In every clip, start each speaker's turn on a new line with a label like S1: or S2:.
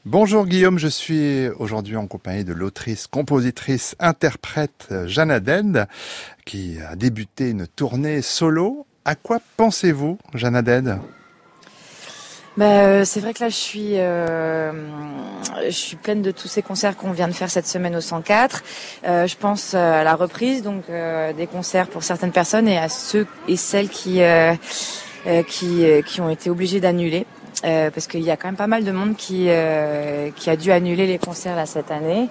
S1: Bonjour Guillaume, je suis aujourd'hui en compagnie de l'autrice, compositrice, interprète Jeanne Haddad, qui a débuté une tournée solo. À quoi pensez-vous, Jeanne Haddad?
S2: C'est vrai que là je suis pleine de tous ces concerts qu'on vient de faire cette semaine au 104. Je pense à la reprise des concerts pour certaines personnes et à ceux et celles qui ont été obligés d'annuler. Parce qu'il y a quand même pas mal de monde qui a dû annuler les concerts là cette année.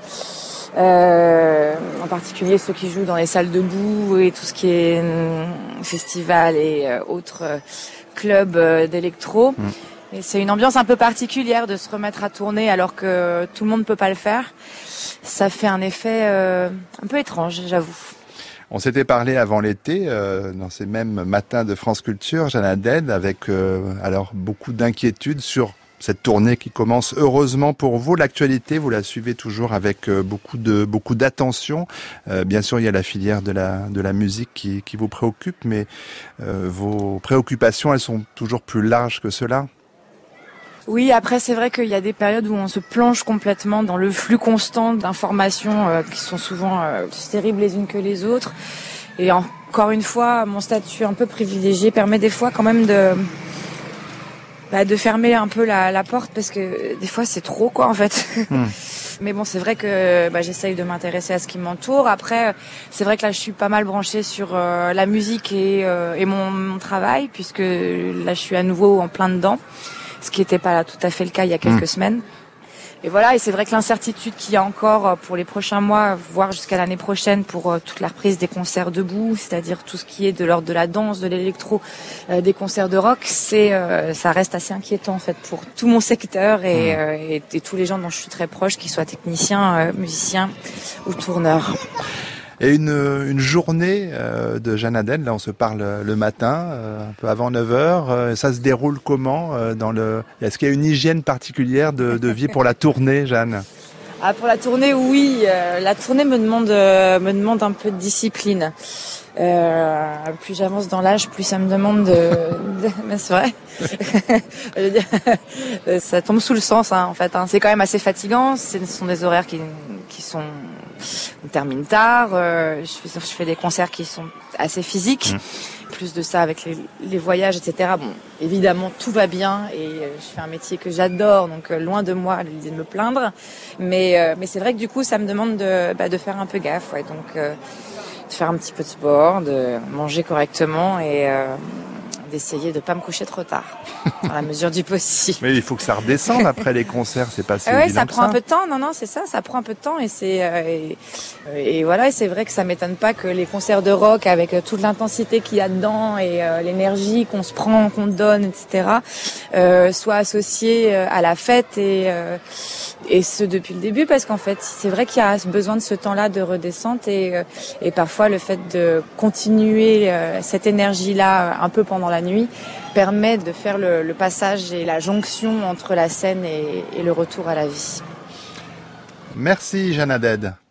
S2: En particulier ceux qui jouent dans les salles debout et tout ce qui est festival et autres clubs d'électro. Et c'est une ambiance un peu particulière de se remettre à tourner alors que tout le monde ne peut pas le faire. Ça fait un effet un peu étrange, j'avoue.
S1: On s'était parlé avant l'été, dans ces mêmes matins de France Culture, Jeanne Haddad, avec alors beaucoup d'inquiétudes sur cette tournée qui commence heureusement pour vous. L'actualité, vous la suivez toujours avec beaucoup d'attention. Bien sûr, il y a la filière de la musique qui vous préoccupe, mais vos préoccupations, elles sont toujours plus larges que cela.
S2: Oui, après c'est vrai qu'il y a des périodes où on se plonge complètement dans le flux constant d'informations qui sont souvent plus terribles les unes que les autres. Et encore une fois, mon statut un peu privilégié permet des fois quand même de fermer un peu la porte parce que des fois c'est trop quoi en fait. Mais bon, c'est vrai que j'essaye de m'intéresser à ce qui m'entoure. Après, c'est vrai que là je suis pas mal branchée sur la musique et mon travail puisque là je suis à nouveau en plein dedans. Ce qui n'était pas tout à fait le cas il y a quelques semaines. Et voilà, et c'est vrai que l'incertitude qu'il y a encore pour les prochains mois, voire jusqu'à l'année prochaine pour toute la reprise des concerts debout, c'est-à-dire tout ce qui est de l'ordre de la danse, de l'électro, des concerts de rock, ça reste assez inquiétant en fait pour tout mon secteur et tous les gens dont je suis très proche, qu'ils soient techniciens, musiciens ou tourneurs.
S1: Et une journée de Jeanne Haddad, là on se parle le matin, un peu avant 9 heures, ça se déroule comment Est-ce qu'il y a une hygiène particulière de vie pour la tournée, Jeanne?
S2: Ah, pour la tournée, oui. La tournée me demande un peu de discipline. Plus j'avance dans l'âge, plus ça me demande mais c'est vrai. Je veux dire, ça tombe sous le sens, en fait. C'est quand même assez fatigant. Ce sont des horaires qui sont. On termine tard. Je fais des concerts qui sont assez physiques. Plus de ça avec les voyages, etc. Bon, évidemment, tout va bien et je fais un métier que j'adore, donc loin de moi l'idée de me plaindre. Mais c'est vrai que du coup, ça me demande de faire un peu gaffe, ouais. Donc, de faire un petit peu de sport, de manger correctement et d'essayer de pas me coucher trop tard, dans la mesure du possible.
S1: Mais il faut que ça redescende après les concerts, c'est pas si évident
S2: ça
S1: que
S2: prend
S1: ça.
S2: un peu de temps. Non, c'est ça, ça prend un peu de temps et voilà. Et c'est vrai que ça m'étonne pas que les concerts de rock avec toute l'intensité qu'il y a dedans et l'énergie qu'on se prend, qu'on donne, etc., soient associés à la fête et ce depuis le début parce qu'en fait, c'est vrai qu'il y a besoin de ce temps-là de redescente et parfois le fait de continuer cette énergie-là un peu pendant la nuit permet de faire le passage et la jonction entre la scène et le retour à la vie.
S1: Merci Jeanne Haddad.